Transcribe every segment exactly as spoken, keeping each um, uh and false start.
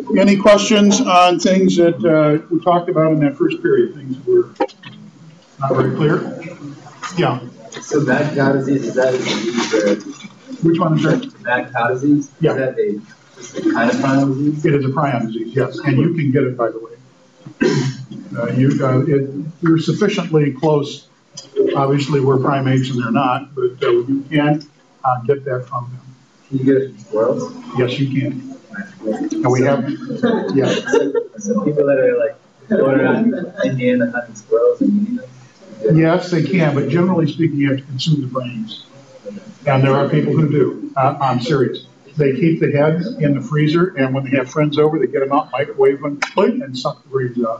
Any questions on things that uh, we talked about in that first period? Things that were not very clear? Yeah. So mad cow disease, is that a disease that... Which one is that? Mad cow disease? Yeah. Is that a, just a kind of prion disease? It is a prion disease, yes. And you can get it, by the way. Uh, you, uh, it, you're sufficiently close. Obviously, we're primates and they're not, but uh, you can uh, get that from them. Can you get it from squirrels? Yes, you can. And we have, yeah. Some people that are like going around Indiana hunting squirrels and eating them? Yes, they can, but generally speaking, you have to consume the brains. And there are people who do. Uh, I'm serious. They keep the heads in the freezer, and when they have friends over, they get them out, microwave them, and suck the brains out.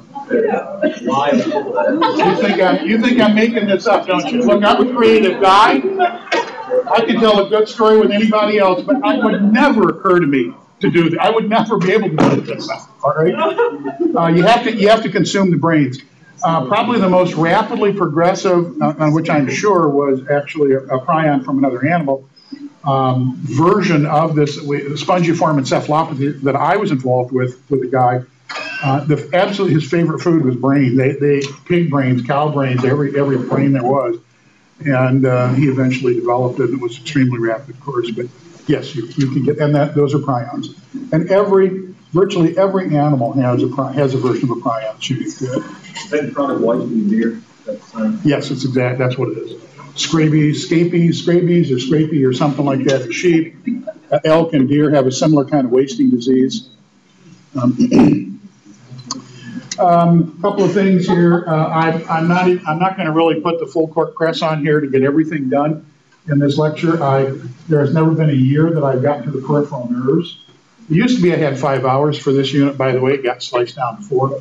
You think I'm, you think I'm making this up, don't you? Look, I'm a creative guy. I can tell a good story with anybody else, but it would never occur to me to do that. I would never be able to do this. All right? Uh, you have to you have to consume the brains. Uh, probably the most rapidly progressive, uh, on which I'm sure was actually a, a prion from another animal, um, version of this we, the spongiform encephalopathy that I was involved with with a guy. Uh, the absolutely his favorite food was brain. They they pig brains, cow brains, every every brain there was, and uh, he eventually developed it. And it was extremely rapid, of course. But yes, you, you can get, and that those are prions, and every virtually every animal has a has a version of a prion that's unique to it. Is that chronic white deer? Yes, it's exact. That's what it is. Scabies, scabies, scabies, or scrapie, or something like that. The sheep, uh, elk, and deer have a similar kind of wasting disease. Um, um, couple of things here. Uh, I, I'm not. I'm not going to really put the full court press on here to get everything done in this lecture. I there has never been a year that I've gotten to the peripheral nerves. It used to be I had five hours for this unit. By the way, it got sliced down to four.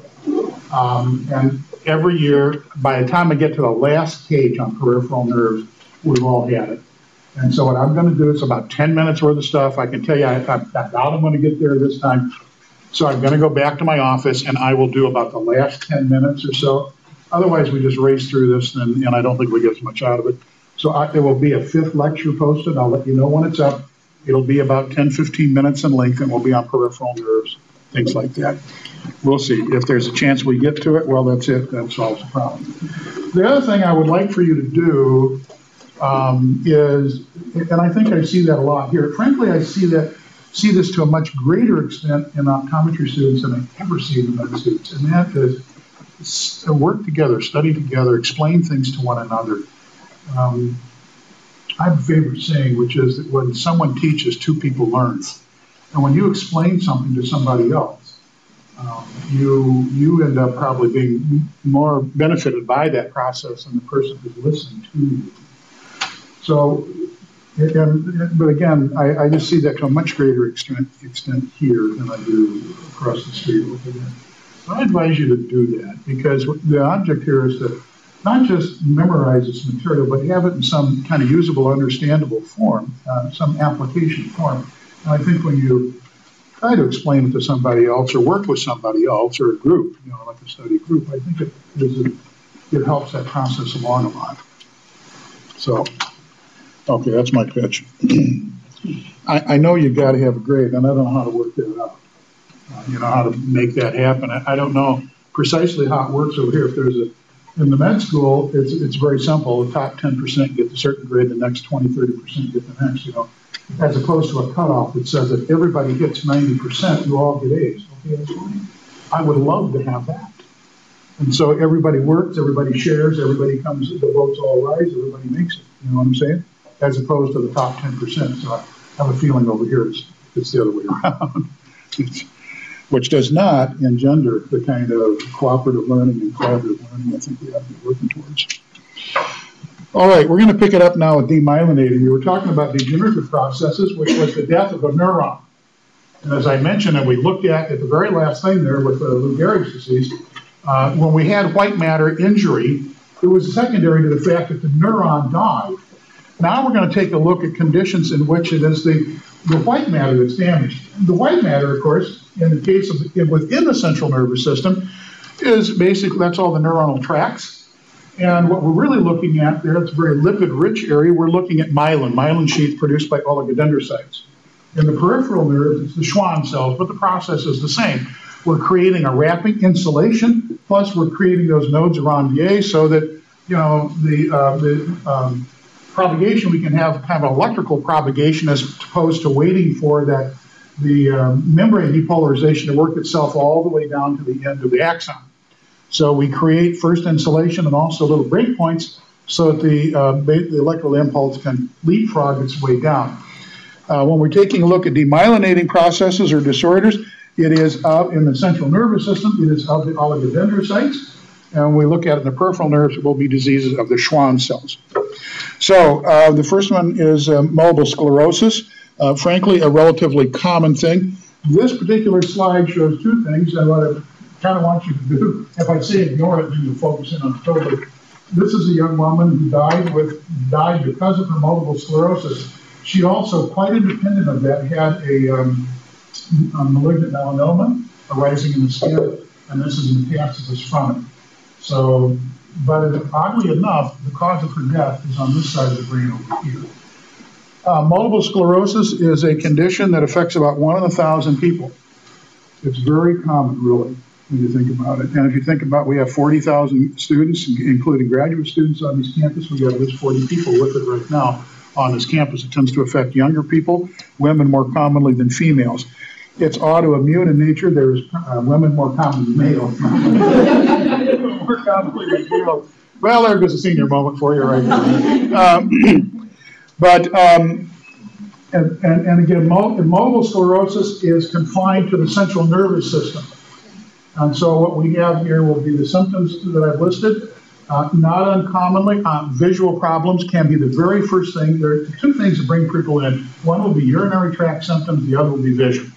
Um, and every year, by the time I get to the last page on peripheral nerves, we've all had it. And so what I'm going to do is about ten minutes worth of stuff. I can tell you I, I, I doubt I'm going to get there this time. So I'm going to go back to my office and I will do about the last ten minutes or so. Otherwise, we just race through this and, and I don't think we get as much out of it. So I, there will be a fifth lecture posted. I'll let you know when it's up. It'll be about ten, fifteen minutes in length and we'll be on peripheral nerves, things like that. We'll see. If there's a chance we get to it, well, that's it. That solves the problem. The other thing I would like for you to do um, is, and I think I see that a lot here. Frankly, I see that see this to a much greater extent in optometry students than I ever see in the med students, and that is work together, study together, explain things to one another. Um, I have a favorite saying, which is that when someone teaches, two people learn. And when you explain something to somebody else, Um, you you end up probably being more benefited by that process than the person who's listening to you. So, and, but again, I, I just see that to a much greater extent, extent here than I do across the street over there. So I advise you to do that because the object here is to not just memorize this material, but have it in some kind of usable, understandable form, uh, some application form. And I think when you try to explain it to somebody else or work with somebody else or a group, you know, like a study group, I think it, it, it helps that process along a lot. So, okay, that's my pitch. I, I know you've got to have a grade, and I don't know how to work that out. Uh, you know, how to make that happen. I, I don't know precisely how it works over here. If there's a, in the med school, it's, it's very simple. The top ten percent get a certain grade, the next twenty, thirty percent get the next, you know. As opposed to a cutoff that says if everybody hits ninety percent, you all get A's. Okay, that's fine. I would love to have that. And so everybody works, everybody shares, everybody comes, the votes all rise, everybody makes it. You know what I'm saying? As opposed to the top ten percent. So I have a feeling over here it's, it's the other way around, which does not engender the kind of cooperative learning and collaborative learning I think we have to be working towards. All right, we're going to pick it up now with demyelinating. We were talking about degenerative processes, which was the death of a neuron. And as I mentioned, and we looked at at the very last thing there with uh, Lou Gehrig's disease, uh, when we had white matter injury, it was secondary to the fact that the neuron died. Now we're going to take a look at conditions in which it is the, the white matter that's damaged. The white matter, of course, in the case of the, within the central nervous system, is basically, that's all the neuronal tracts. And what we're really looking at there, it's a very lipid-rich area. We're looking at myelin, myelin sheath produced by oligodendrocytes. In the peripheral nerves, it's the Schwann cells, but the process is the same. We're creating a wrapping insulation, plus we're creating those nodes around V A so that, you know, the, uh, the um, propagation, we can have kind of electrical propagation as opposed to waiting for that the um, membrane depolarization to work itself all the way down to the end of the axon. So we create first insulation and also little breakpoints so that the, uh, the electrical impulse can leapfrog its way down. Uh, when we're taking a look at demyelinating processes or disorders, it is out in the central nervous system, it is of the oligodendrocytes, and when we look at it in the peripheral nerves, it will be diseases of the Schwann cells. So uh, the first one is uh, multiple sclerosis, uh, frankly a relatively common thing. This particular slide shows two things, and what I kind of want you to do, if I say ignore it, then you'll focus in on it totally. This is a young woman who died with died because of her multiple sclerosis. She also, quite independent of that, had a, um, a malignant melanoma arising in the skin, and this is metastasis from it. So, but oddly enough, the cause of her death is on this side of the brain over here. Uh, multiple sclerosis is a condition that affects about one in a thousand people. It's very common, really, when you think about it. And if you think about, we have forty thousand students, including graduate students on this campus. We have at least forty people with it right now on this campus. It tends to affect younger people, women more commonly than females. It's autoimmune in nature. There's uh, women more common than males. More commonly than males. Well, there goes a senior moment for you right now. Um, but, um, and, and, and again, multiple sclerosis is confined to the central nervous system. And so what we have here will be the symptoms that I've listed. Uh, not uncommonly, uh, visual problems can be the very first thing. There are two things that bring people in. One will be urinary tract symptoms, the other will be vision.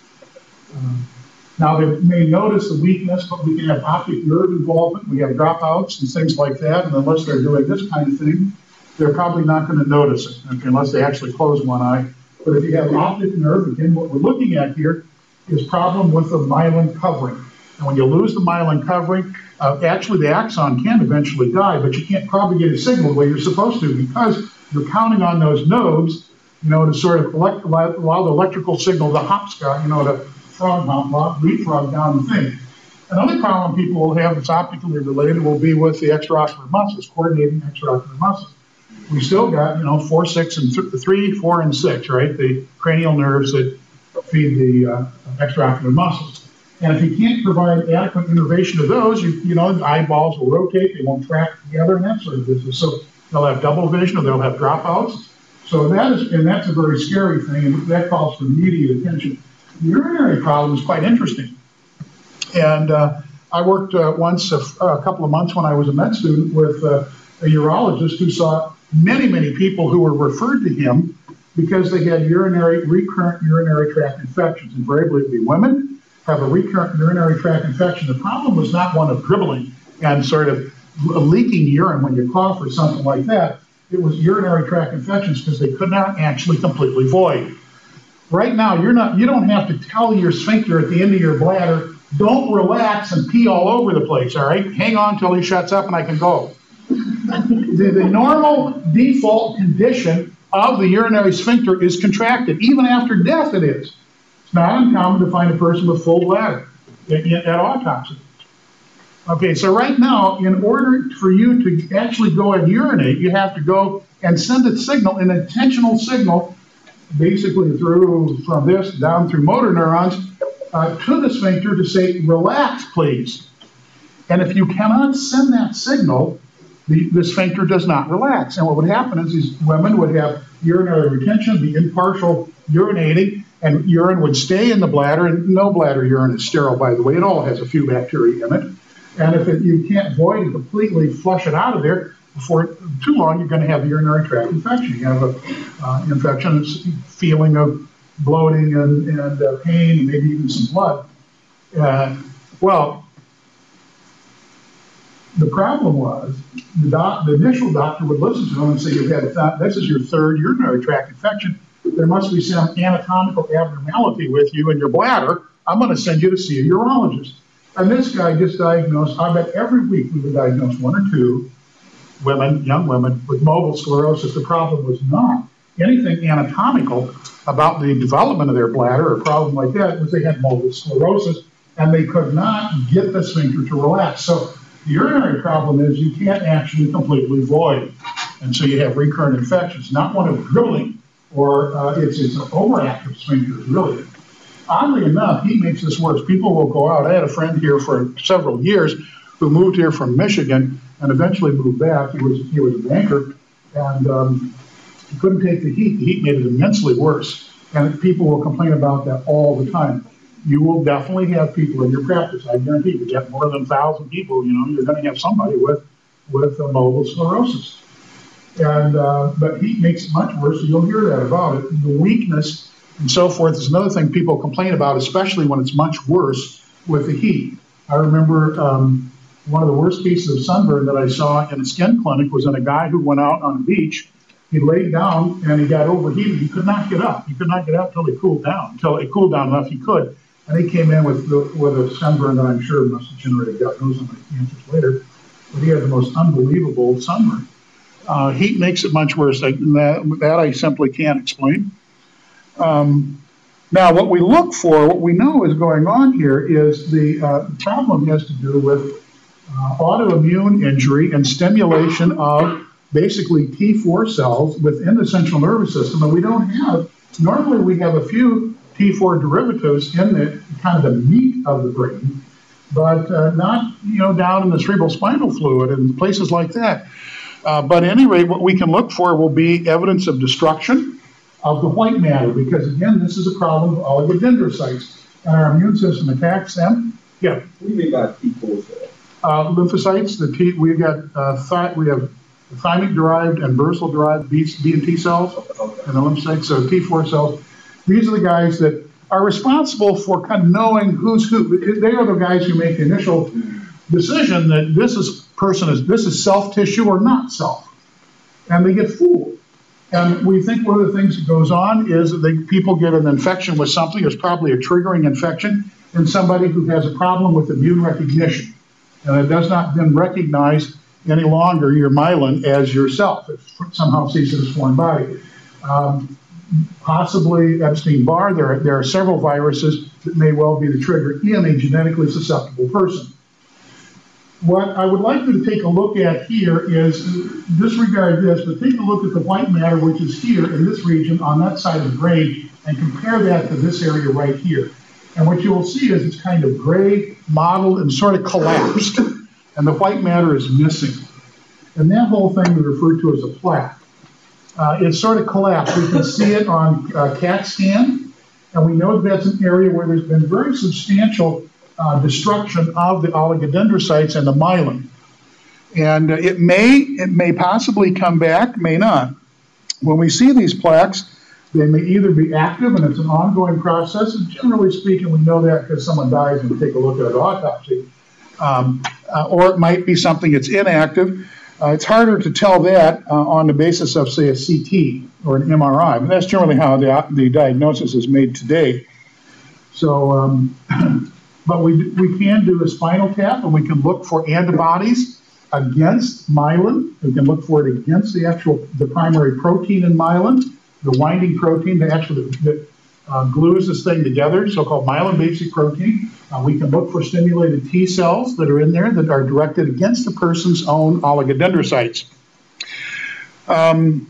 Uh, now, they may notice the weakness, but we can have optic nerve involvement. We have dropouts and things like that, and unless they're doing this kind of thing, they're probably not going to notice it, okay, unless they actually close one eye. But if you have optic nerve, again, what we're looking at here is problem with the myelin covering. And when you lose the myelin covering, uh, actually the axon can eventually die, but you can't propagate a signal the way you're supposed to because you're counting on those nodes, you know, to sort of elect, allow the electrical signal to hopscotch, you know, to frog hop, leapfrog down the thing. Another problem people will have that's optically related will be with the extraocular muscles, coordinating extraocular muscles. We still got, you know, four, six, and th three, four, and six, right? The cranial nerves that feed the uh, extraocular muscles. And if you can't provide adequate innervation of those, you, you know, the eyeballs will rotate, they won't track together, and that sort of business. So they'll have double vision or they'll have dropouts. So that is, and that's a very scary thing, and that calls for immediate attention. The urinary problem is quite interesting. And uh, I worked uh, once, a, a couple of months when I was a med student with uh, a urologist who saw many, many people who were referred to him because they had urinary, recurrent urinary tract infections. Invariably, it would be women have a recurrent urinary tract infection. The problem was not one of dribbling and sort of leaking urine when you cough or something like that. It was urinary tract infections because they could not actually completely void. Right now, you're not, you don't have to tell your sphincter at the end of your bladder, don't relax and pee all over the place, all right? Hang on till he shuts up and I can go. the, the normal default condition of the urinary sphincter is contracted. Even after death it is. It's not uncommon to find a person with full bladder at, at autopsy. Okay, so right now, in order for you to actually go and urinate, you have to go and send a signal, an intentional signal, basically through, from this down through motor neurons, uh, to the sphincter to say, relax, please. And if you cannot send that signal, the, the sphincter does not relax. And what would happen is these women would have urinary retention, be impartial urinating, and urine would stay in the bladder, and no bladder urine is sterile, by the way. It all has a few bacteria in it. And if it, you can't void and completely flush it out of there, before too long, you're going to have a urinary tract infection. You have an uh, infection, feeling of bloating and, and uh, pain, and maybe even some blood. Uh, well, the problem was the, doc, the initial doctor would listen to them and say, "You've had a th this is your third urinary tract infection. There must be some anatomical abnormality with you in your bladder. I'm going to send you to see a urologist." And this guy just diagnosed, I bet every week we would diagnose one or two women, young women, with multiple sclerosis. The problem was not anything anatomical. about the development of their bladder or a problem like that was they had multiple sclerosis and they could not get the sphincter to relax. So the urinary problem is you can't actually completely void. And so you have recurrent infections, not one of drilling or uh, it's, it's an overactive sphincter, really. Oddly enough, heat makes this worse. People will go out. I had a friend here for several years who moved here from Michigan and eventually moved back. He was, he was a banker, and um, he couldn't take the heat. The heat made it immensely worse. And people will complain about that all the time. You will definitely have people in your practice. I guarantee you, you get more than a thousand people, you know, you're going to have somebody with, with a multiple sclerosis. And, uh, but heat makes it much worse, so you'll hear that about it. The weakness and so forth is another thing people complain about, especially when it's much worse with the heat. I remember um, one of the worst cases of sunburn that I saw in a skin clinic was in a guy who went out on the beach. He laid down and he got overheated. He could not get up. He could not get up until he cooled down, until it cooled down enough he could. And he came in with, the, with a sunburn that I'm sure must have generated gut nose and cancers later. But he had the most unbelievable sunburn. Uh, heat makes it much worse. I, that, that I simply can't explain. Um, now, what we look for, what we know is going on here is the uh, problem has to do with uh, autoimmune injury and stimulation of basically T four cells within the central nervous system. And we don't have, normally we have a few T four derivatives in the kind of the meat of the brain, but uh, not, you know, down in the cerebral spinal fluid and places like that. Uh, but at any rate, what we can look for will be evidence of destruction of the white matter, because again, this is a problem of oligodendrocytes, and our immune system attacks them. Yeah. What do you mean by T four cells? Uh, lymphocytes. The T. We got uh, th we have thymic-derived and bursal-derived B, B and T cells, okay, and the lymphocytes. So T four cells. These are the guys that are responsible for kind of knowing who's who. They are the guys who make the initial decision that this is person is this is self tissue or not self, and they get fooled. And we think one of the things that goes on is that they, people get an infection with something. It's probably a triggering infection in somebody who has a problem with immune recognition, and it does not then recognize any longer your myelin as yourself. It somehow sees it as foreign body. Um, possibly Epstein-Barr. There are, there are several viruses that may well be the trigger in a genetically susceptible person. What I would like you to take a look at here is, disregard this, but take a look at the white matter, which is here in this region on that side of the brain, and compare that to this area right here. And what you will see is it's kind of gray, mottled, and sort of collapsed, and the white matter is missing. And that whole thing we refer to as a plaque. Uh, it's sort of collapsed. We can see it on uh, CAT scan, and we know that that's an area where there's been very substantial Uh, destruction of the oligodendrocytes and the myelin. And uh, it may, it may possibly come back, may not. When we see these plaques, they may either be active and it's an ongoing process, and generally speaking, we know that because someone dies and we take a look at an autopsy, um, uh, or it might be something that's inactive. Uh, it's harder to tell that uh, on the basis of, say, a C T or an M R I, but that's generally how the, the diagnosis is made today. So, um, But we, we can do a spinal tap, and we can look for antibodies against myelin. We can look for it against the actual, the primary protein in myelin, the winding protein that actually that, uh, glues this thing together, so-called myelin-basic protein. Uh, we can look for stimulated T cells that are in there that are directed against the person's own oligodendrocytes. Um,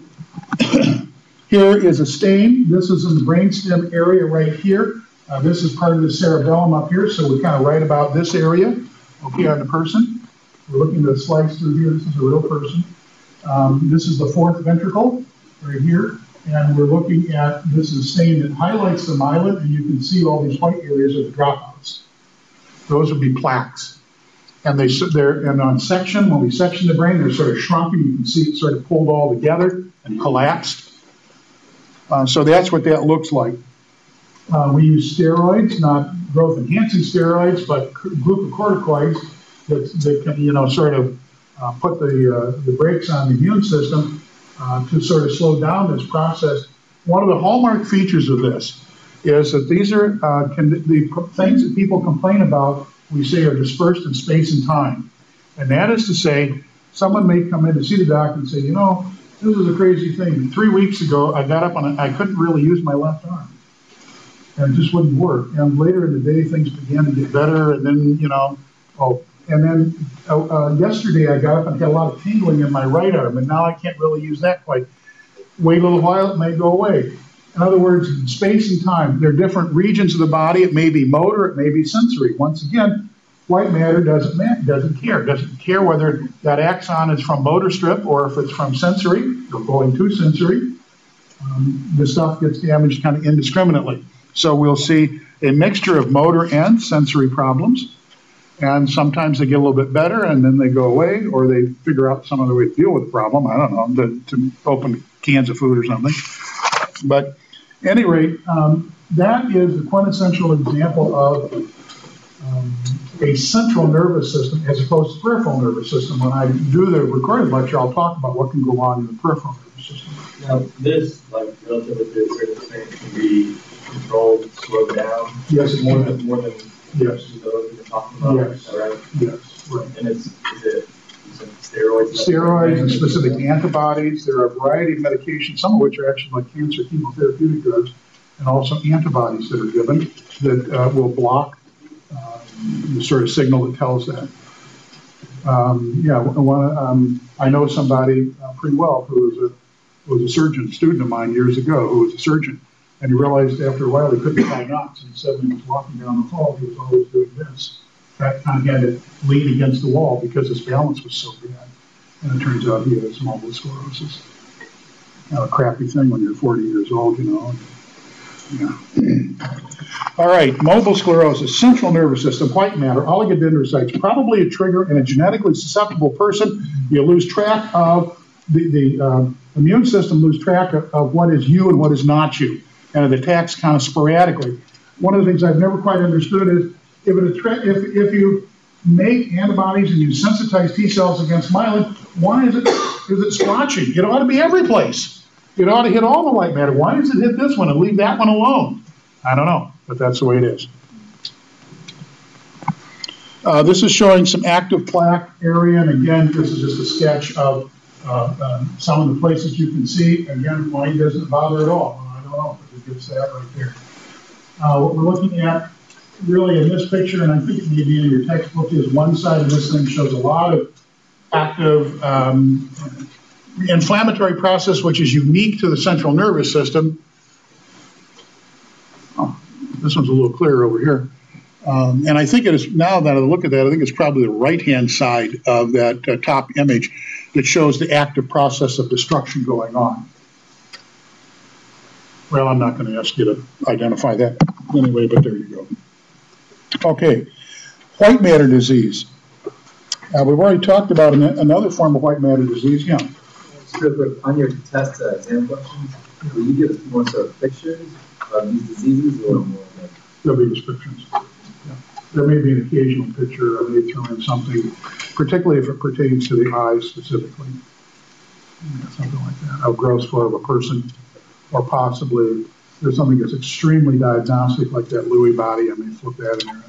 here is a stain. This is in the brainstem area right here. Uh, this is part of the cerebellum up here, so we kind of write about this area, okay, on the person. We're looking to slice through here. This is a real person. Um, this is the fourth ventricle right here, and we're looking at, this is a stain that highlights the myelin, and you can see all these white areas of the dropouts. Those would be plaques. And they, they're, and on section, when we section the brain, they're sort of shrunken. You can see it sort of pulled all together and collapsed. Uh, so that's what that looks like. Uh, we use steroids, not growth-enhancing steroids, but glucocorticoids that, that can, you know, sort of uh, put the, uh, the brakes on the immune system uh, to sort of slow down this process. One of the hallmark features of this is that these are uh, can, the things that people complain about, we say, are dispersed in space and time. And that is to say, someone may come in to see the doctor and say, you know, This is a crazy thing. Three weeks ago, I got up on it. I couldn't really use my left arm. And it just wouldn't work. And later in the day, things began to get better. And then, you know, oh, and then uh, uh, yesterday I got up and had a lot of tingling in my right arm. And now I can't really use that quite. Wait a little while, it may go away. In other words, in space and time, there are different regions of the body. It may be motor, it may be sensory. Once again, white matter doesn't matter, doesn't care. Doesn't care whether that axon is from motor strip or if it's from sensory or going to sensory. Um, the stuff gets damaged kind of indiscriminately. So we'll see a mixture of motor and sensory problems. And sometimes they get a little bit better and then they go away, or they figure out some other way to deal with the problem. I don't know, to, to open cans of food or something. But at any rate, um, that is the quintessential example of um, a central nervous system as opposed to peripheral nervous system. When I do the recorded lecture, I'll talk about what can go on in the peripheral nervous system. Now, this, like, relatively to a certain extent, can be controlled, slowed down. Yes, more than more than yes. those you're talking about. Yes, is that right? Yes, right. And it's is it is it steroids? Steroids and specific antibodies. There are a variety of medications, some of which are actually like cancer chemotherapeutic drugs, and also antibodies that are given that uh, will block um, the sort of signal that tells that. Um, yeah, one, um, I know somebody uh, pretty well who was a was a surgeon, a student of mine years ago, who was a surgeon, and he realized after a while he couldn't tie knots, and suddenly he was walking down the hall, he was always doing this. That time he had to lean against the wall because his balance was so bad. And it turns out he has multiple sclerosis. Now, a crappy thing when you're forty years old, you know. Yeah. All right, multiple sclerosis, central nervous system, white matter, oligodendrocytes, probably a trigger in a genetically susceptible person. You lose track of the, the uh, immune system, lose track of, of what is you and what is not you. And it attacks kind of sporadically. One of the things I've never quite understood is if, it attra- if, if you make antibodies and you sensitize T cells against myelin, why is it, is it splotching? It ought to be every place. It ought to hit all the white matter. Why does it hit this one and leave that one alone? I don't know, but that's the way it is. Uh, this is showing some active plaque area, and again, this is just a sketch of uh, uh, some of the places you can see. Again, why doesn't it bother at all? I don't know, but it gets that right there. Uh, what we're looking at really in this picture, and I think it may be in your textbook, is one side of this thing shows a lot of active um, inflammatory process, which is unique to the central nervous system. Oh, this one's a little clearer over here. Um, and I think it is, now that I look at that, I think it's probably the right-hand side of that uh, top image that shows the active process of destruction going on. Well, I'm not going to ask you to identify that anyway, but there you go. Okay, white matter disease. Uh, we've already talked about an, another form of white matter disease. Yeah. Real quick, on your test uh, exam questions, will you give us more sort of pictures of these diseases or more like? There'll be descriptions. Yeah. There may be an occasional picture. I may throw in something, particularly if it pertains to the eyes specifically. Yeah, something like that. A gross photo of a person, or possibly there's something that's extremely diagnostic, like that Lewy body. I may flip that in there.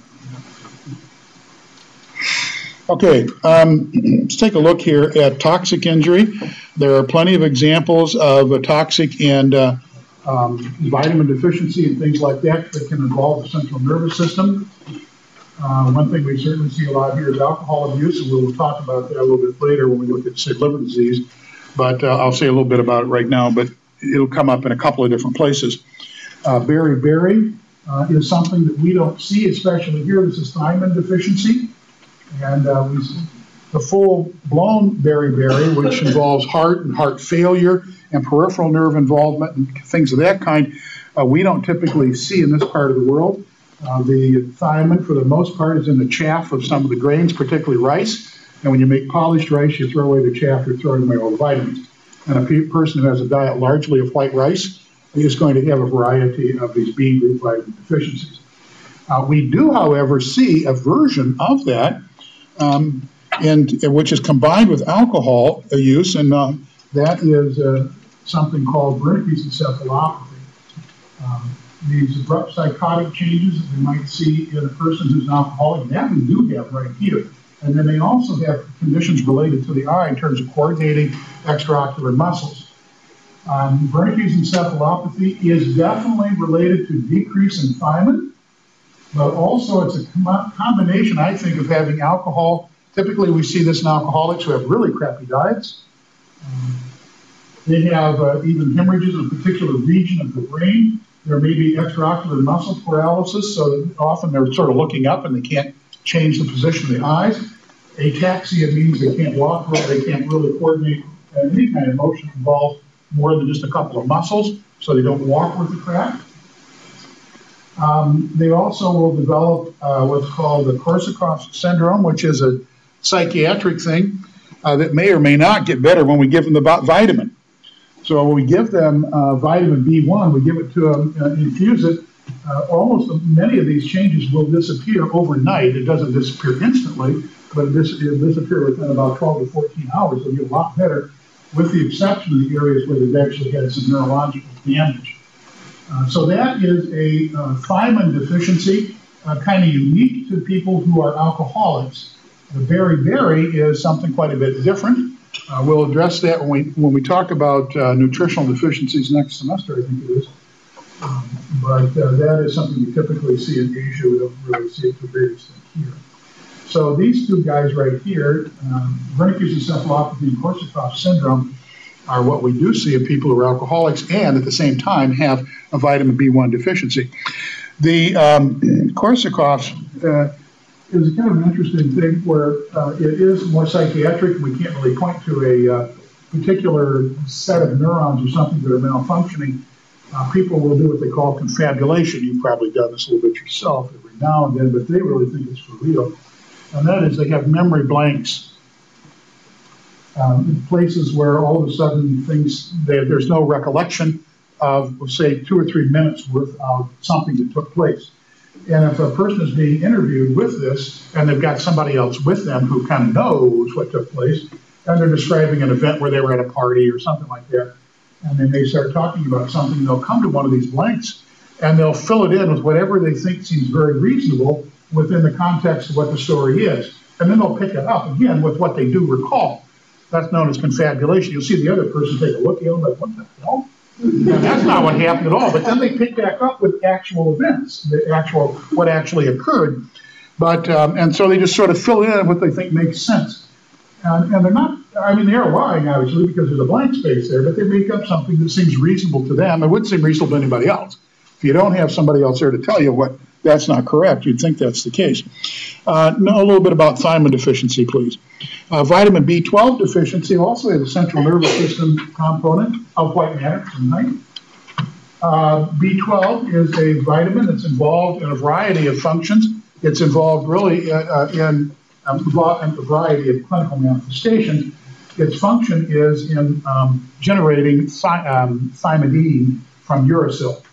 Okay, um, let's take a look here at toxic injury. There are plenty of examples of a toxic and uh, um, vitamin deficiency and things like that that can involve the central nervous system. Uh, one thing we certainly see a lot here is alcohol abuse, and we'll talk about that a little bit later when we look at, say, liver disease. But uh, I'll say a little bit about it right now, but it'll come up in a couple of different places. Uh, beriberi uh, is something that we don't see, especially here. This is thiamine deficiency. And uh, we, the full-blown beriberi, which involves heart and heart failure and peripheral nerve involvement and things of that kind, uh, we don't typically see in this part of the world. Uh, the thiamine, for the most part, is in the chaff of some of the grains, particularly rice. And when you make polished rice, you throw away the chaff, you're throwing away all the vitamins. And a pe- person who has a diet largely of white rice is going to have a variety of these B group vitamin deficiencies. Uh, we do, however, see a version of that, Um, and which is combined with alcohol use, and uh, that is uh, something called Wernicke's encephalopathy. Um, these abrupt psychotic changes that we might see in a person who's an alcoholic, that we do have right here. And then they also have conditions related to the eye in terms of coordinating extraocular muscles. Um, Wernicke's encephalopathy is definitely related to decrease in thiamine, but also it's a com combination, I think, of having alcohol. Typically, we see this in alcoholics who have really crappy diets. Um, they have uh, even hemorrhages in a particular region of the brain. There may be extraocular muscle paralysis, so that often they're sort of looking up and they can't change the position of the eyes. Ataxia means they can't walk or they can't really coordinate any kind of motion involved more than just a couple of muscles, so they don't walk with the crack. Um, they also will develop uh, what's called the Korsakoff syndrome, which is a psychiatric thing uh, that may or may not get better when we give them the vitamin. So when we give them uh, vitamin B one, we give it to them, uh, infuse it, uh, almost many of these changes will disappear overnight. It doesn't disappear instantly, but it, dis it disappear within about twelve to fourteen hours. They'll get a lot better, with the exception of the areas where they've actually had some neurological damage. Uh, so that is a uh, thiamine deficiency, uh, kind of unique to people who are alcoholics. The beriberi is something quite a bit different. Uh, we'll address that when we when we talk about uh, nutritional deficiencies next semester, I think it is. Um, but uh, that is something we typically see in Asia. We don't really see it to a great extent here. So these two guys right here, um, Wernicke's encephalopathy and Korsakoff syndrome, are what we do see in people who are alcoholics and at the same time have a vitamin B one deficiency. The um, Korsakoff uh, is kind of an interesting thing where uh, it is more psychiatric. We can't really point to a uh, particular set of neurons or something that are malfunctioning. Uh, people will do what they call confabulation. You've probably done this a little bit yourself every now and then, but they really think it's for real. And that is they have memory blanks. Um, places where all of a sudden things, they, there's no recollection of, say, two or three minutes worth of something that took place. And if a person is being interviewed with this, and they've got somebody else with them who kind of knows what took place, and they're describing an event where they were at a party or something like that, and then they start talking about something, they'll come to one of these blanks, and they'll fill it in with whatever they think seems very reasonable within the context of what the story is. And then they'll pick it up again with what they do recall. That's known as confabulation. You'll see the other person take a look at them like, what the hell? And that's not what happened at all. But then they pick back up with actual events, the actual, what actually occurred. But, um, and so they just sort of fill in what they think makes sense. And, and they're not, I mean, they're lying, obviously, because there's a blank space there, but they make up something that seems reasonable to them. It wouldn't seem reasonable to anybody else. If you don't have somebody else there to tell you what that's not correct, you'd think that's the case. Uh, know a little bit about thiamine deficiency, please. Uh, vitamin B twelve deficiency also has a central nervous system component of white matter tonight. Uh, B twelve is a vitamin that's involved in a variety of functions. It's involved really uh, in um, a variety of clinical manifestations. Its function is in um, generating thi um, thymidine from uracil.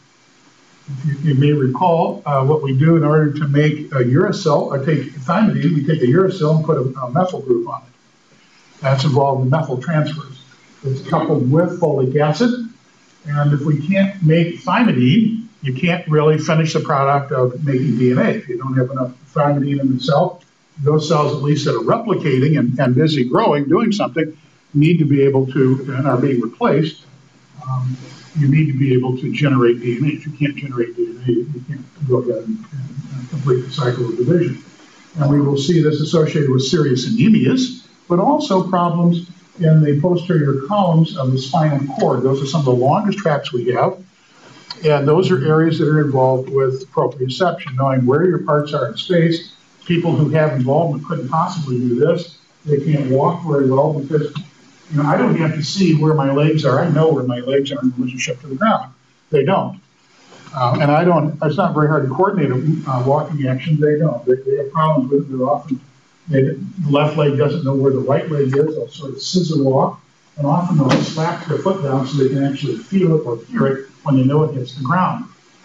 If you, you may recall uh, what we do in order to make a uracil, or take thymidine, we take a uracil and put a, a methyl group on it. That's involved in methyl transfers. It's coupled with folic acid, and if we can't make thymidine, you can't really finish the product of making D N A. If you don't have enough thymidine in the cell, those cells at least that are replicating and, and busy growing, doing something, need to be able to, and are being replaced. Um, you need to be able to generate D N A. If you can't generate D N A, you can't go ahead and, and complete the cycle of division. And we will see this associated with serious anemias, but also problems in the posterior columns of the spinal cord. Those are some of the longest tracts we have. And those are areas that are involved with proprioception, knowing where your parts are in space. People who have involvement couldn't possibly do this. They can't walk very well because, you know, I don't have to see where my legs are. I know where my legs are in relationship to the ground. They don't. Uh, and I don't, it's not very hard to coordinate a uh, walking action. They don't. They, they have problems with it. They're often, they, the left leg doesn't know where the right leg is. They'll sort of scissor walk. And often they'll slap their foot down so they can actually feel it or hear it when they know it hits the ground.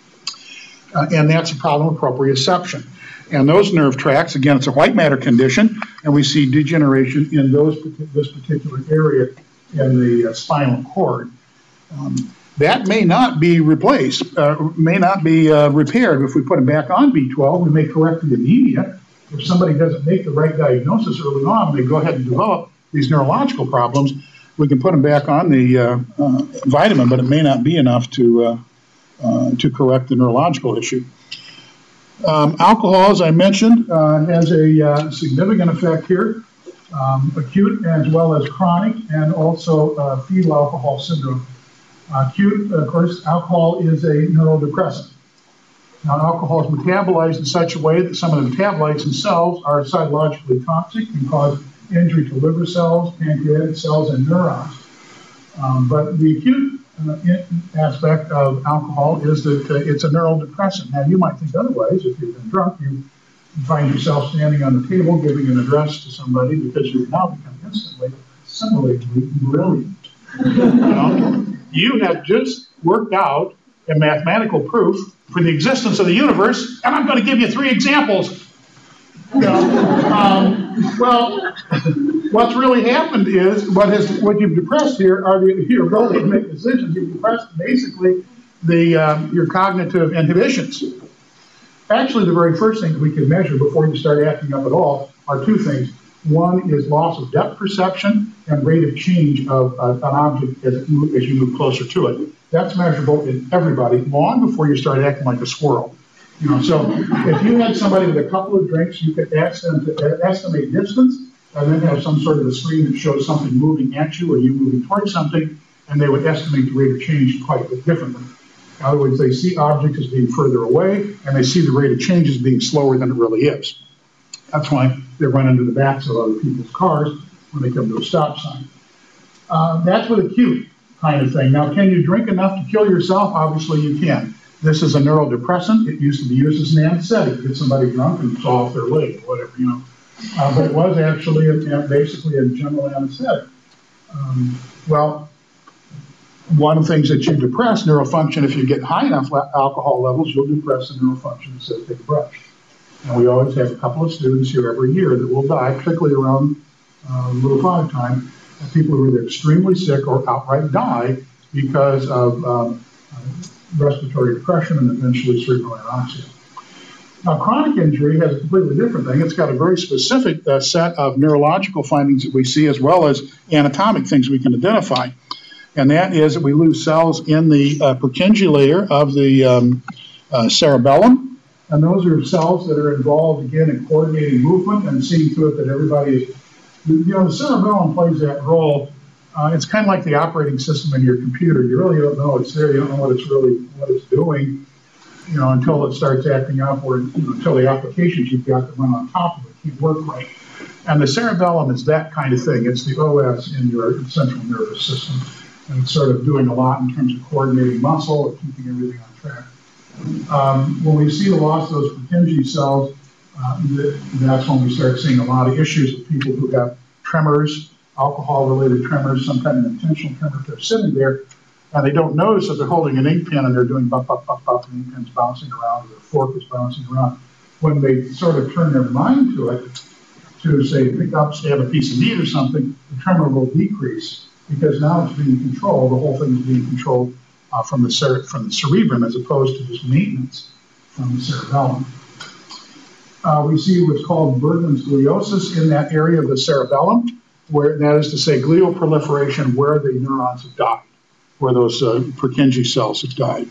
Uh, and that's a problem with proprioception. And those nerve tracts, again, it's a white matter condition, and we see degeneration in those this particular area in the uh, spinal cord. Um, that may not be replaced, uh, may not be uh, repaired. If we put them back on B twelve, we may correct the anemia, if somebody doesn't make the right diagnosis early on, they go ahead and develop these neurological problems, we can put them back on the uh, uh, vitamin, but it may not be enough to, uh, uh, to correct the neurological issue. Um, alcohol, as I mentioned, uh, has a uh, significant effect here, um, acute as well as chronic, and also uh, fetal alcohol syndrome. Uh, acute, of course, alcohol is a neurodepressant. Now, alcohol is metabolized in such a way that some of the metabolites themselves are cytologically toxic and cause injury to liver cells, pancreatic cells, and neurons. Um, but the acute uh, aspect of alcohol is that uh, it's a neurodepressant. Now, you might think otherwise. If you've been drunk, you find yourself standing on the table giving an address to somebody because you've now become instantly, similarly brilliant. You know? You have just worked out a mathematical proof for the existence of the universe, and I'm going to give you three examples. You know, um, well, what's really happened is what has what you've depressed here are the, your ability to make decisions. You've depressed basically the um, your cognitive inhibitions. Actually, the very first thing we can measure before you start acting up at all are two things. One is loss of depth perception and rate of change of uh, an object as, it move, as you move closer to it. That's measurable in everybody long before you start acting like a squirrel. You know, so if you had somebody with a couple of drinks, you could ask them to estimate distance and then have some sort of a screen that shows something moving at you or you moving towards something, and they would estimate the rate of change quite a bit differently. In other words, they see objects as being further away, and they see the rate of change as being slower than it really is. That's why they run into the backs of other people's cars when they come to a stop sign. Uh, that's with acute kind of thing. Now, can you drink enough to kill yourself? Obviously, you can. This is a neurodepressant. It used to be used as an anesthetic to get somebody drunk and saw off their leg or whatever, you know. Uh, but it was actually a, basically a general anesthetic. Um, well, one of the things that you depress neurofunction, if you get high enough alcohol levels, you'll depress the neurofunction that says take a brush. And we always have a couple of students here every year that will die, particularly around uh, little five time, people who are either extremely sick or outright die because of um, uh, respiratory depression and eventually cerebral anoxia. Now, chronic injury has a completely different thing. It's got a very specific uh, set of neurological findings that we see as well as anatomic things we can identify. And that is that we lose cells in the uh, Purkinje layer of the um, uh, cerebellum. And those are cells that are involved, again, in coordinating movement and seeing to it that everybody is, you know, the cerebellum plays that role. Uh, it's kind of like the operating system in your computer. You really don't know it's there. You don't know what it's really, what it's doing, you know, until it starts acting up or, you know, until the applications you've got that run on top of it can't work right. And the cerebellum is that kind of thing. It's the O S in your central nervous system. And it's sort of doing a lot in terms of coordinating muscle and keeping everything on track. Um, when we see the loss of those Purkinje cells, uh, that's when we start seeing a lot of issues with people who have tremors, alcohol-related tremors, some kind of intentional tremor. They're sitting there, and they don't notice that they're holding an ink pen and they're doing bup, bup, bup, bup, and the ink pen's bouncing around, or the fork is bouncing around. When they sort of turn their mind to it, to say pick up, stab a piece of meat or something, the tremor will decrease because now it's being controlled. The whole thing is being controlled uh, from the cere from the cerebrum as opposed to just maintenance from the cerebellum. Uh, we see what's called Bergman's gliosis in that area of the cerebellum, where that is to say glial proliferation where the neurons have died, where those uh, Purkinje cells have died.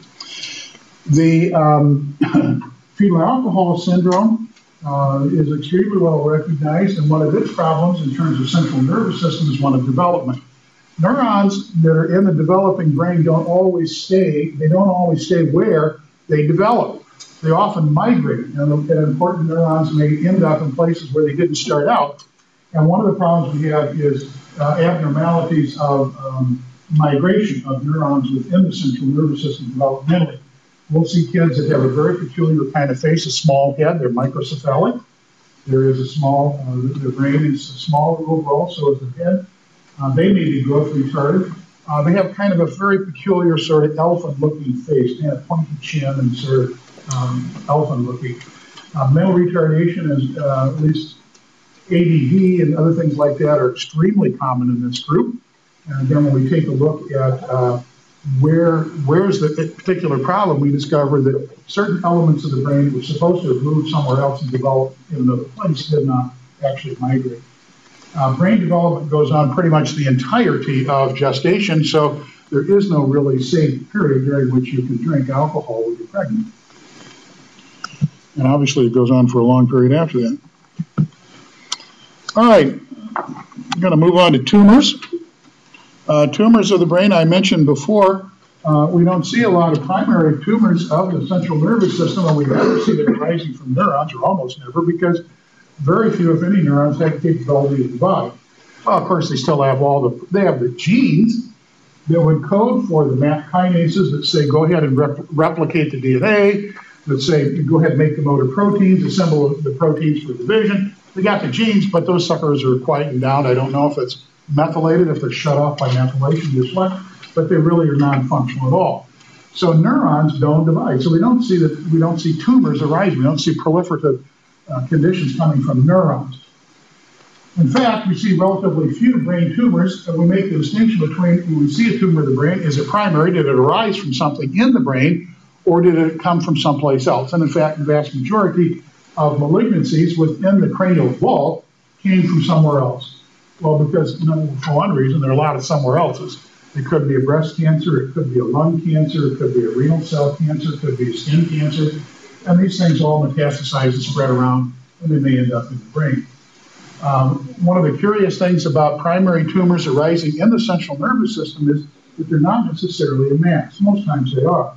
The um, fetal alcohol syndrome uh, is extremely well recognized, and one of its problems in terms of central nervous system is one of development. Neurons that are in the developing brain don't always stay, they don't always stay where they develop. They often migrate, and, and important neurons may end up in places where they didn't start out. And one of the problems we have is uh, abnormalities of um, migration of neurons within the central nervous system developmentally. We'll see kids that have a very peculiar kind of face, a small head, they're microcephalic. There is a small, uh, their brain is smaller overall, so is the head. Uh, they may be growth retarded. Uh, they have kind of a very peculiar sort of elephant-looking face, kind of pointy chin and sort of um, elephant-looking. Uh, mental retardation is uh, at least A D D and other things like that are extremely common in this group. And again, when we take a look at uh, where where's the particular problem, we discovered that certain elements of the brain that were supposed to have moved somewhere else and developed in another place did not actually migrate. Uh, brain development goes on pretty much the entirety of gestation, so there is no really safe period during which you can drink alcohol when you're pregnant. And obviously it goes on for a long period after that. All right, I'm going to move on to tumors. Uh, tumors of the brain, I mentioned before, uh, we don't see a lot of primary tumors of the central nervous system, and we never see them arising from neurons, or almost never, because very few, if any, neurons have the capability to divide. Well, of course, they still have all the, they have the genes that would code for the M A P kinases that say, go ahead and rep replicate the D N A, that say, go ahead and make the motor proteins, assemble the proteins for division. They got the genes, but those suckers are quietened down. I don't know if it's methylated, if they're shut off by methylation, just what, but they really are non-functional at all. So neurons don't divide. So we don't see that, we don't see tumors arising. We don't see proliferative uh, conditions coming from neurons. In fact, we see relatively few brain tumors, and we make the distinction between when we see a tumor in the brain, is it primary, did it arise from something in the brain, or did it come from someplace else? And in fact, the vast majority of malignancies within the cranial vault came from somewhere else. Well, because you know, for one reason, there are a lot of somewhere else's. It could be a breast cancer, it could be a lung cancer, it could be a renal cell cancer, it could be a skin cancer, and these things all metastasize and spread around, and they may end up in the brain. Um, one of the curious things about primary tumors arising in the central nervous system is that they're not necessarily a mass. Most times they are.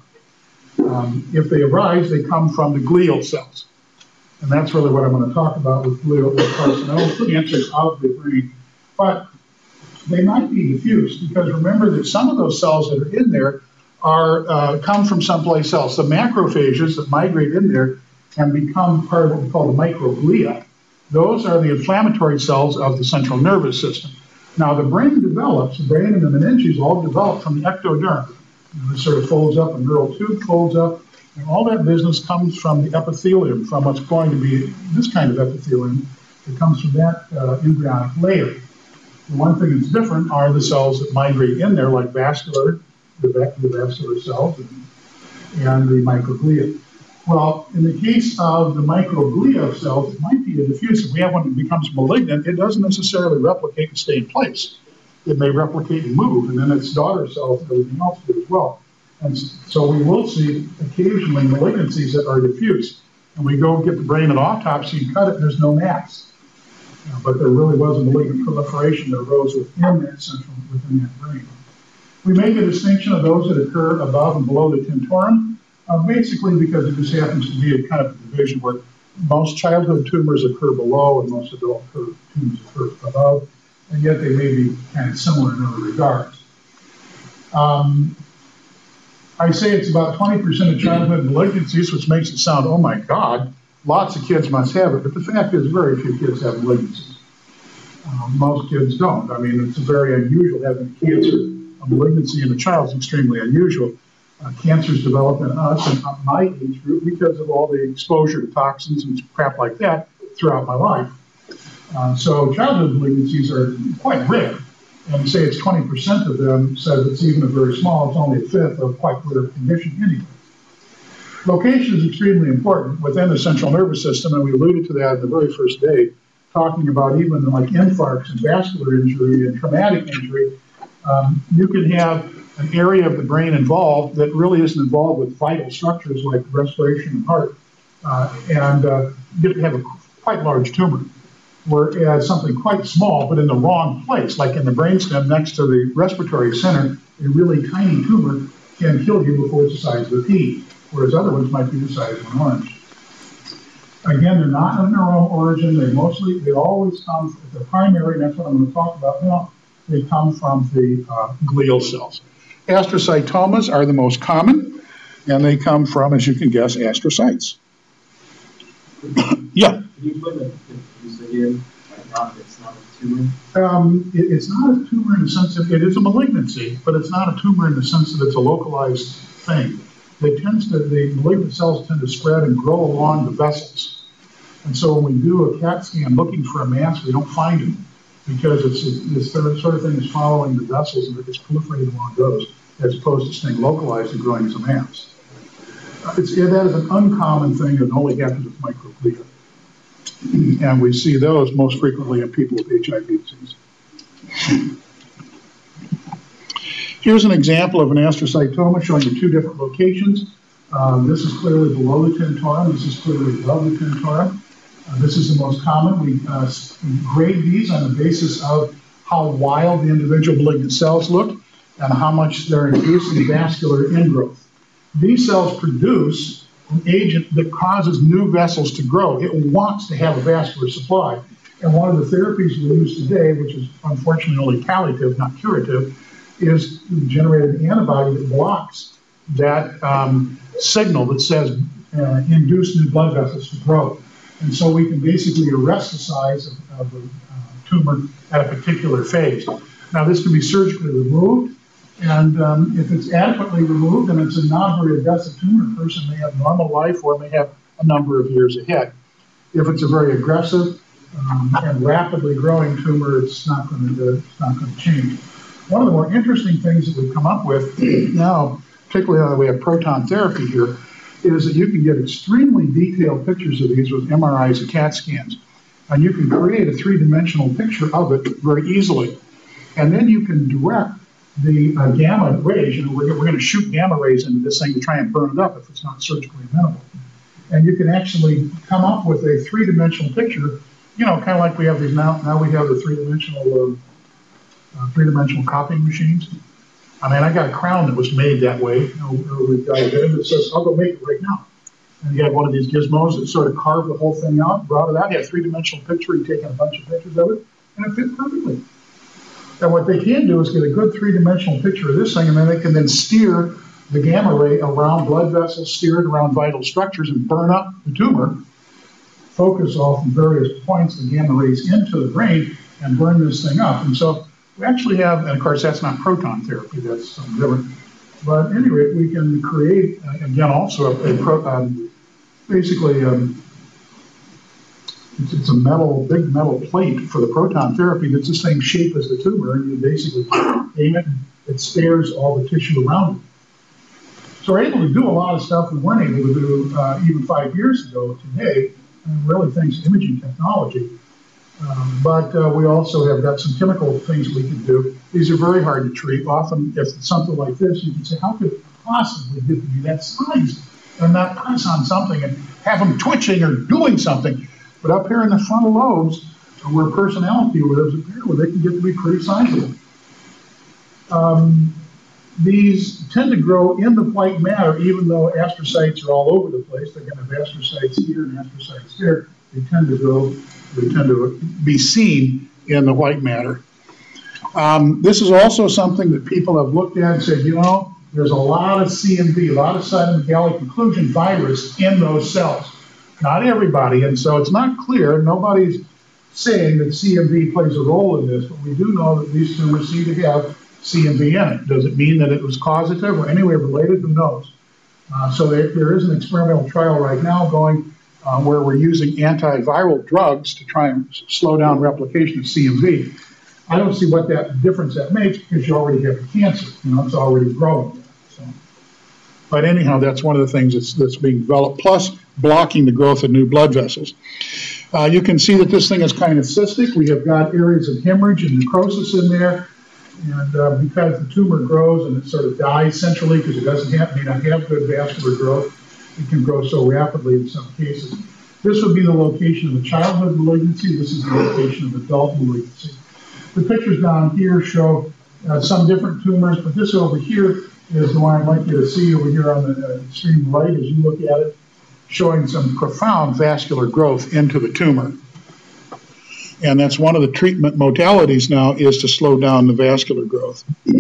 Um, if they arise, they come from the glial cells. And that's really what I'm going to talk about with glial carcinoma, cancers of the brain. But they might be diffuse, because remember that some of those cells that are in there are uh, come from someplace else. The macrophages that migrate in there and become part of what we call the microglia. Those are the inflammatory cells of the central nervous system. Now, the brain develops, the brain and the meninges all develop from the ectoderm. You know, it sort of folds up, a neural tube folds up, and all that business comes from the epithelium, from what's going to be this kind of epithelium. It comes from that uh, embryonic layer. The one thing that's different are the cells that migrate in there, like vascular, the, the vascular cells, and, and the microglia. Well, in the case of the microglia cells, it might be a diffuse. If we have one that becomes malignant, it doesn't necessarily replicate and stay in place. It may replicate and move, and then its daughter cells and everything else do as well. And so we will see occasionally malignancies that are diffuse. And we go get the brain at autopsy and cut it, and there's no mass. Uh, but there really was a malignant proliferation that arose within that central, within that brain. We make a distinction of those that occur above and below the tentorium. Uh, basically because it just happens to be a kind of a division where most childhood tumors occur below and most adult tumors occur above, and yet they may be kind of similar in other regards. Um, I say it's about twenty percent of childhood malignancies, which makes it sound, oh my God, lots of kids must have it, but the fact is very few kids have malignancies. Um, most kids don't. I mean, it's very unusual having cancer, a malignancy in a child is extremely unusual. Uh, cancers develop in us and my age group because of all the exposure to toxins and crap like that throughout my life. Uh, so childhood malignancies are quite rare. And to say it's twenty percent of them says it's even a very small, it's only a fifth of quite rare condition anyway. Location is extremely important within the central nervous system, and we alluded to that in the very first day, talking about even like infarcts and vascular injury and traumatic injury. Um, you can have an area of the brain involved that really isn't involved with vital structures like respiration and heart, uh, and uh, you get to have a quite large tumor. Whereas something quite small, but in the wrong place, like in the brainstem next to the respiratory center, a really tiny tumor can kill you before it's the size of a pea, whereas other ones might be the size of an orange. Again, they're not of neural origin. They mostly, they always come from the primary, and that's what I'm going to talk about now. They come from the uh, glial cells. Astrocytomas are the most common, and they come from, as you can guess, astrocytes. Yeah. Can you put the difference again? Like not, it's not a tumor? Um, it, it's not a tumor in the sense that it is a malignancy, but it's not a tumor in the sense that it's a localized thing. They tends to, the malignant cells tend to spread and grow along the vessels. And so when we do a CAT scan looking for a mass, we don't find it because it's, this sort of thing is following the vessels and it's proliferating along those. as opposed to staying localized and growing as a mass. It's, yeah, that is an uncommon thing that only happens with microglia. And we see those most frequently in people with H I V disease. Here's an example of an astrocytoma showing you two different locations. Um, this is clearly below the tentorium. This is clearly above the tentorium. Uh, this is the most common. We, uh, we grade these on the basis of how wild the individual malignant cells look and how much they're inducing vascular ingrowth. These cells produce an agent that causes new vessels to grow. It wants to have a vascular supply. And one of the therapies we use today, which is unfortunately only palliative, not curative, is to generate an antibody that blocks that um, signal that says uh, induce new blood vessels to grow. And so we can basically arrest the size of, of a uh, tumor at a particular phase. Now, this can be surgically removed, and um, if it's adequately removed and it's a not very aggressive tumor, a person may have normal life or may have a number of years ahead. If it's a very aggressive um, and rapidly growing tumor, it's not going to it's not going to change. One of the more interesting things that we've come up with now, particularly now that we have proton therapy here, is that you can get extremely detailed pictures of these with M R Is and CAT scans. And you can create a three-dimensional picture of it very easily. And then you can direct the uh, gamma rays. You know, we're, we're going to shoot gamma rays into this thing to try and burn it up if it's not surgically amenable. And you can actually come up with a three-dimensional picture, you know, kind of like we have these now. Now we have the three-dimensional uh, uh, three-dimensional copying machines. I mean, I got a crown that was made that way. You know, we've got a guy that says, I'll go make it right now. And he had one of these gizmos that sort of carved the whole thing out, brought it out. He had a three-dimensional picture. He'd taken a bunch of pictures of it, and it fit perfectly. And what they can do is get a good three-dimensional picture of this thing, and then they can then steer the gamma ray around blood vessels, steer it around vital structures, and burn up the tumor, focus all from various points the gamma rays into the brain, and burn this thing up. And so we actually have, and of course that's not proton therapy, that's something different. But anyway, we can create, uh, again, also a, a proton, basically um, it's, it's a metal, big metal plate for the proton therapy that's the same shape as the tumor, and you basically aim it, it spares all the tissue around it. So we're able to do a lot of stuff we weren't able to do uh, even five years ago today, and really thanks to imaging technology. Um, but uh, we also have got some chemical things we can do. These are very hard to treat. Often, if it's something like this, you can say, how could it possibly get to be that size and not press on something and have them twitching or doing something? But up here in the frontal lobes, where personality lives, apparently they can get to be pretty sizable. Um, these tend to grow in the white matter, even though astrocytes are all over the place. They're going to have astrocytes here and astrocytes there. They tend to grow, they tend to be seen in the white matter. Um, this is also something that people have looked at and said, you know, there's a lot of C M V, a lot of cytomegalic inclusion virus in those cells. Not everybody, and so it's not clear. Nobody's saying that C M V plays a role in this, but we do know that these tumors seem to have C M V in it. Does it mean that it was causative or anyway related? Who knows? Uh, so there, there is an experimental trial right now going uh, where we're using antiviral drugs to try and slow down replication of C M V. I don't see what that difference that makes because you already have the cancer. You know, it's already growing. So. But anyhow, that's one of the things that's, that's being developed, plus blocking the growth of new blood vessels. Uh, you can see that this thing is kind of cystic. We have got areas of hemorrhage and necrosis in there. And uh, because the tumor grows and it sort of dies centrally because it doesn't have, may not have good vascular growth, it can grow so rapidly in some cases. This would be the location of the childhood malignancy. This is the location of adult malignancy. The pictures down here show uh, some different tumors, but this over here is the one I'd like you to see over here on the uh, extreme right as you look at it, showing some profound vascular growth into the tumor. And that's one of the treatment modalities now is to slow down the vascular growth.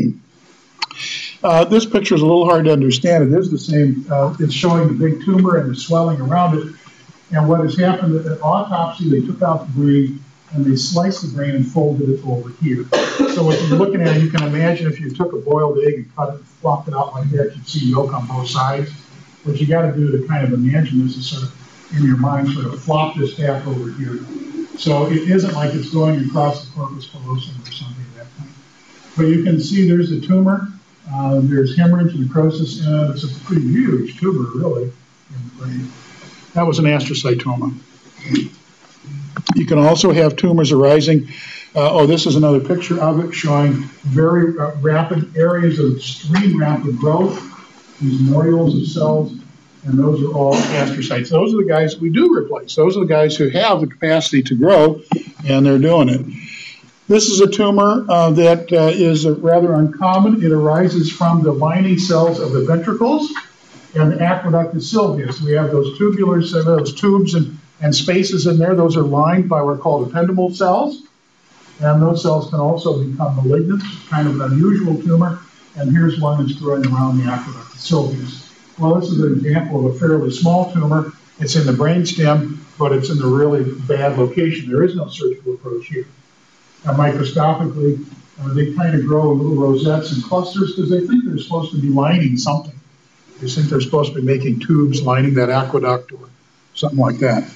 Uh, this picture is a little hard to understand. It is the same. Uh, it's showing the big tumor and the swelling around it. And what has happened at autopsy, they took out the brain and they sliced the brain and folded it over here. So what you're looking at, you can imagine if you took a boiled egg and cut it and flopped it out like that, you'd see yolk on both sides. What you got to do to kind of imagine this is sort of in your mind, sort of flop this back over here. So it isn't like it's going across the corpus callosum or something at that point. But you can see there's the tumor. Uh, there's hemorrhage, necrosis, and it's a pretty huge tumor, really, in the brain. That was an astrocytoma. You can also have tumors arising. Uh, oh, this is another picture of it showing very uh, rapid areas of extreme rapid growth, these nodules of cells, and those are all astrocytes. Those are the guys we do replace. Those are the guys who have the capacity to grow, and they're doing it. This is a tumor uh, that uh, is uh, rather uncommon. It arises from the lining cells of the ventricles and the aqueductus sylvius. We have those tubulars, uh, those tubes and, and spaces in there. Those are lined by what are called ependymal cells. And those cells can also become malignant, kind of an unusual tumor. And here's one that's growing around the aqueductus sylvius. Well, this is an example of a fairly small tumor. It's in the brainstem, but it's in a really bad location. There is no surgical approach here. Uh, microscopically, uh, they kind of grow in little rosettes and clusters because they think they're supposed to be lining something. They think they're supposed to be making tubes lining that aqueduct or something like that.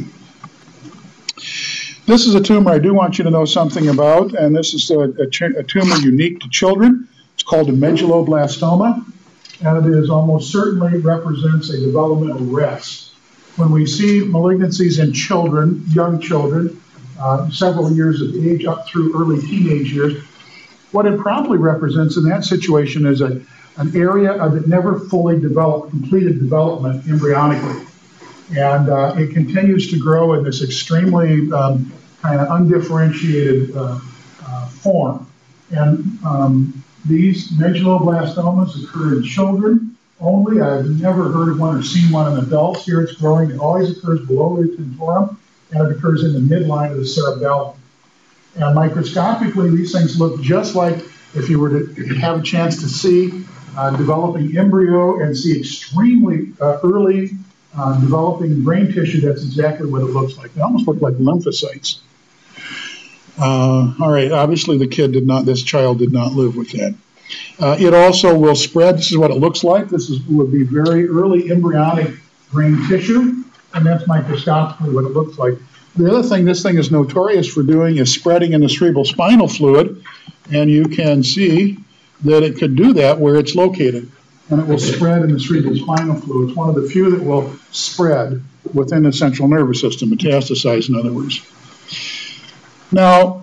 This is a tumor I do want you to know something about, and this is a, a, a tumor unique to children. It's called a medulloblastoma, and it is almost certainly represents a developmental rest. When we see malignancies in children, young children, uh, several years of age up through early teenage years, what it probably represents in that situation is a, an area that never fully developed, completed development embryonically. And uh, it continues to grow in this extremely um, kind of undifferentiated uh, uh, form. And um, these medulloblastomas occur in children only. I've never heard of one or seen one in adults. Here it's growing. It always occurs below the tentorium, and it occurs in the midline of the cerebellum. And microscopically, these things look just like if you were to have a chance to see uh, developing embryo and see extremely uh, early uh, developing brain tissue. That's exactly what it looks like. They almost look like lymphocytes. Uh, all right, obviously the kid did not, this child did not live with that. Uh, it also will spread. This is what it looks like. This is, would be very early embryonic brain tissue, and that's microscopically what it looks like. The other thing this thing is notorious for doing is spreading in the cerebral spinal fluid, and you can see that it could do that where it's located, and it will spread in the cerebral spinal fluid. It's one of the few that will spread within the central nervous system, metastasize in other words. Now,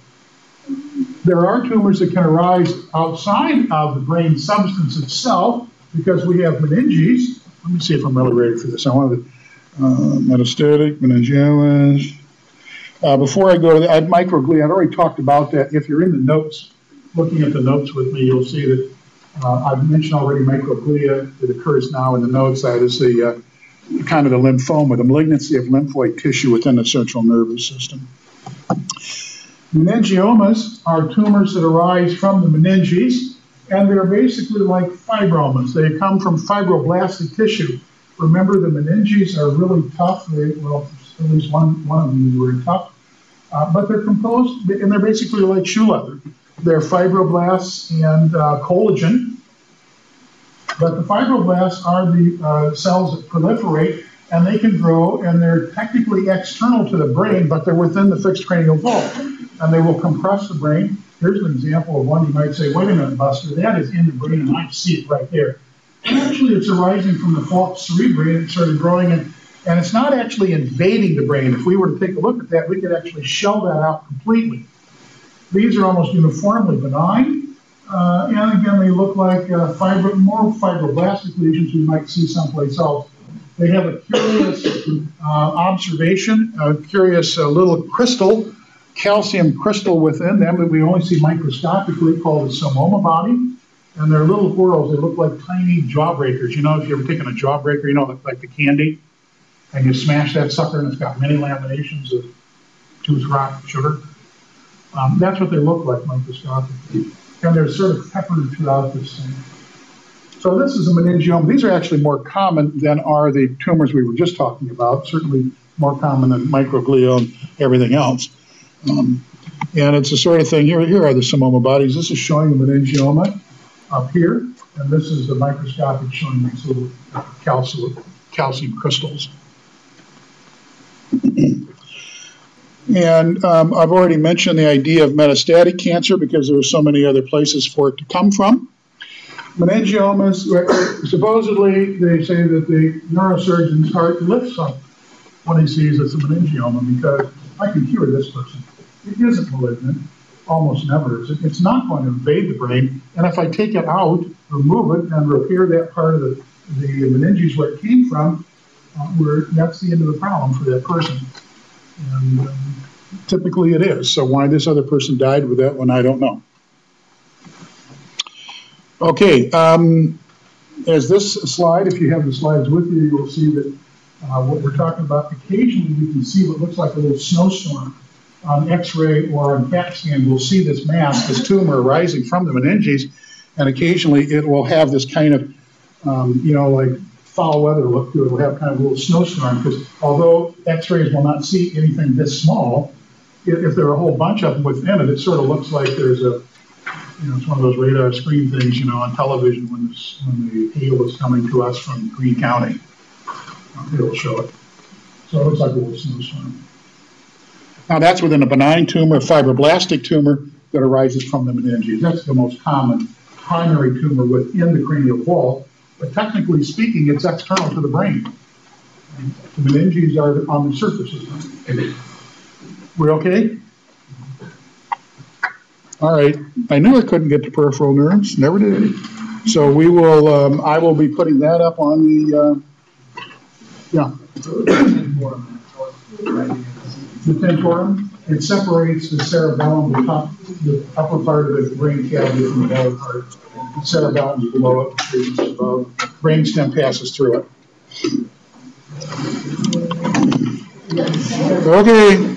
there are tumors that can arise outside of the brain substance itself because we have meninges. Let me see if I'm really ready for this. I wanted to, uh, metastatic, meningiomas. Uh, before I go to the I, microglia, I'd already talked about that. If you're in the notes, looking at the notes with me, you'll see that uh, I've mentioned already microglia that occurs now in the notes. That is the uh, kind of the lymphoma, the malignancy of lymphoid tissue within the central nervous system. Meningiomas are tumors that arise from the meninges, and they're basically like fibromas. They come from fibroblastic tissue. Remember, the meninges are really tough. They, well, at least one, one of them were tough. Uh, but they're composed, and they're basically like shoe leather. They're fibroblasts and uh, collagen. But the fibroblasts are the uh, cells that proliferate, and they can grow, and they're technically external to the brain, but they're within the fixed cranial vault. And they will compress the brain. Here's an example of one. You might say, wait a minute, Buster, that is in the brain, and I see it right there. And actually, it's arising from the falx cerebri, and it started growing, in, and it's not actually invading the brain. If we were to take a look at that, we could actually shell that out completely. These are almost uniformly benign, uh, and again, they look like uh, fibro, more fibroblastic lesions we might see someplace else. They have a curious uh, observation, a curious uh, little crystal, calcium crystal within them that we only see microscopically, called a somoma body. And they're little whorls. They look like tiny jawbreakers. You know, if you've ever taken a jawbreaker, you know, like the candy, and you smash that sucker and it's got many laminations of tooth rot sugar. Um, that's what they look like microscopically. And they're sort of peppered throughout this thing. So this is a meningioma. These are actually more common than are the tumors we were just talking about, certainly more common than microglia and everything else. Um, and it's the sort of thing, here, here are the somoma bodies. This is showing the meningioma up here, and this is the microscopic showing these little calcium, calcium crystals. And um, I've already mentioned the idea of metastatic cancer because there are so many other places for it to come from. Meningiomas, supposedly, they say that the neurosurgeon's heart lifts up when he sees it's a meningioma, because I can cure this person. It isn't malignant, almost never is it. It's not going to invade the brain, and if I take it out, remove it, and repair that part of the, the meninges where it came from, uh, where that's the end of the problem for that person. And um, typically it is. So why this other person died with that one, I don't know. Okay, um, as this slide, if you have the slides with you, you'll see that uh, what we're talking about, occasionally you can see what looks like a little snowstorm on X-ray or on CAT scan. We'll see this mass, this tumor rising from the meninges, and occasionally it will have this kind of, um, you know, like foul weather look to it. It will have kind of a little snowstorm, because although X-rays will not see anything this small, if, if there are a whole bunch of them within it, it sort of looks like there's a, you know, it's one of those radar screen things, you know, on television when, this, when the hail is coming to us from Greene County. It'll show it. So it looks like a little snowstorm. Now that's within a benign tumor, a fibroblastic tumor that arises from the meninges. That's the most common primary tumor within the cranial wall, but technically speaking, it's external to the brain. The meninges are on the surface of the brain. We're okay? All right. I knew I couldn't get to peripheral neurons. Never did. So we will. Um, I will be putting that up on the. Uh, yeah. The tentorium. It separates the cerebellum, the top, the upper part of the brain cavity from the lower part. The cerebellum is below it. The above. Brainstem passes through it. Okay.